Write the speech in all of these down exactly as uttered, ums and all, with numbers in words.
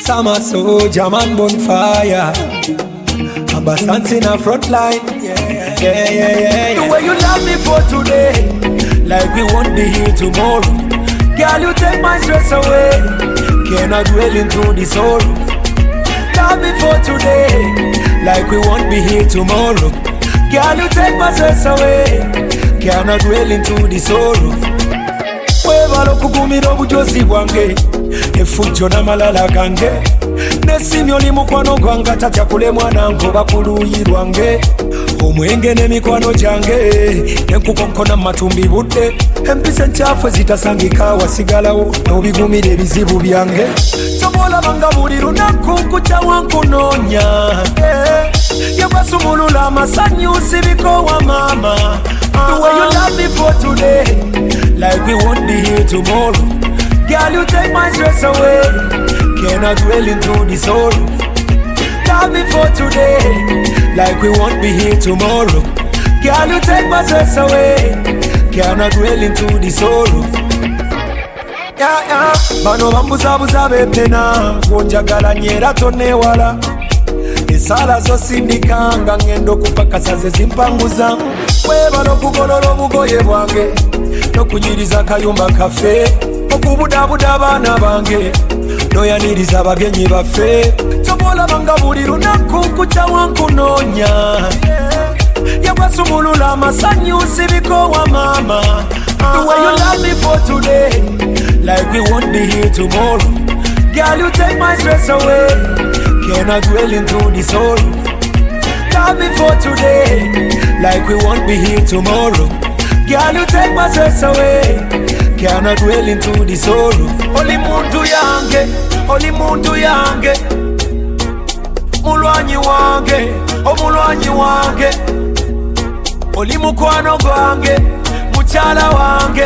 Summer soldier man bonfire. Abasance in a front line. Yeah, yeah, yeah, yeah, yeah. The way you love me for today, like we won't be here tomorrow. Girl, you take my stress away. Cannot dwell into the sorrow. Love me for today, like we won't be here tomorrow. Girl, you take my stress away. Cannot dwell into the sorrow. Webalo kugumira obujozi bwange, efujjo n'amalala gange. Nesimye oli mukwano gwange tatya kulemwa nange bakuluyi lwange. Omwenge n'emikwano gyange, enkukonkona mu matumbi budde. Empisa enkyafu zitasangika wasigalawo n'obigumira ebizibu byange. Tobolabanga buli lunaku nkukyawa nkunoonya. Yebasumulula amasanyu sibikowa mama. The way you love me for today, like we won't be here tomorrow. Girl, you take my stress away. Cannot dwell into the sorrow. Love me for today, like we won't be here tomorrow. Girl, you take my stress away. Cannot dwell into the sorrow. Yeah, yeah. Bano bambuzabuza bepena, gonjagala nyera tonewala. Esala zo sindikanga ngendo kupakasa ze zimpanguza. Webalo kugololo bugoye bwange, nokunyiriza kayumba kafe. Okubudabuda abaana bange, noyaniriza abagenyi baffe. Tobolabanga buli lunaku nkukyawa nkunoonya. Yebasumulula amasanyu sibikowa mama. The way you love me for today, like we won't be here tomorrow. Girl, you take my stress away. Cannot dwell into the sorrow. Love me for today, like we won't be here tomorrow. Girl, you take my stress away. Cannot dwell into the sorrow. Oli muntu yange, oli muntu yange. Mulwanyi wange, omulwanyi wange. Oli mukwano gwange, mukyala wange.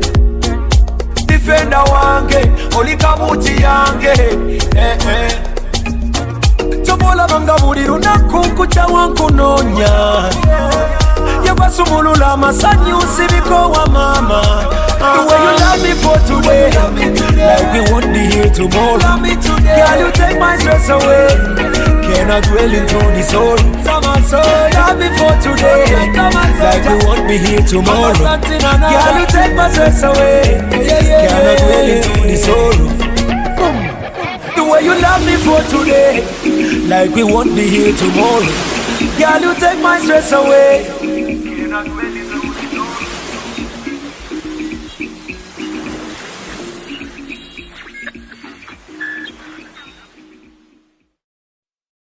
Defender wange, oli kabuti yange. Eh eh. Tobolabanga buli lunaku nkukyawa nkunoonya. Yebasumulula amasanyu sibikowa mama. The way you love me for today, like we won't be here tomorrow. Girl, you take my stress away. Cannot dwell into the sorrow. Love me for today, like we won't be here tomorrow. Girl, you take my stress away. Cannot dwell into the sorrow. The way you love me for today, like we won't be here tomorrow. Girl, you take my stress away.